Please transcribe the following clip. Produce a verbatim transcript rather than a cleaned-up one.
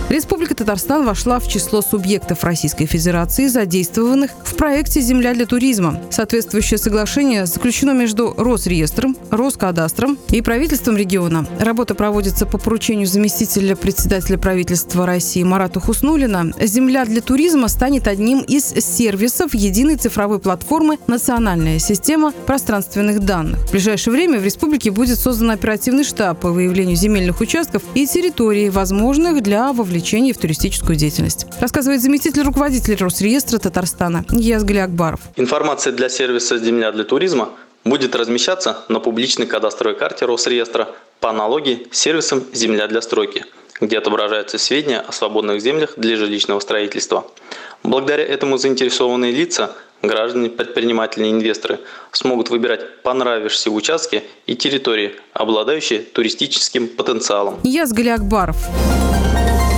Республика Татарстан вошла в число субъектов Российской Федерации, задействованных в проекте «Земля для туризма». Соответствующее соглашение заключено между Росреестром, Роскадастром и правительством региона. Работа проводится по поручению заместителя председателя правительства России Марата Хуснуллина. «Земля для туризма» станет одним из сервисов единой цифровой платформы «Национальная система пространственных данных». В ближайшее время в республике будет создан оперативный штаб по выявлению земельных участков и территорий, возможных для вовлечения в туристическую деятельность. Рассказывает заместитель руководителя Росреестра Татарстана Ниязгали Акбаров. Информация для сервиса «Земля для туризма» будет размещаться на публичной кадастровой карте Росреестра по аналогии с сервисом «Земля для стройки», где отображаются сведения о свободных землях для жилищного строительства. Благодаря этому заинтересованные лица, граждане, предприниматели и инвесторы смогут выбирать понравившиеся участки и территории, обладающие туристическим потенциалом. Ниязгали Акбаров.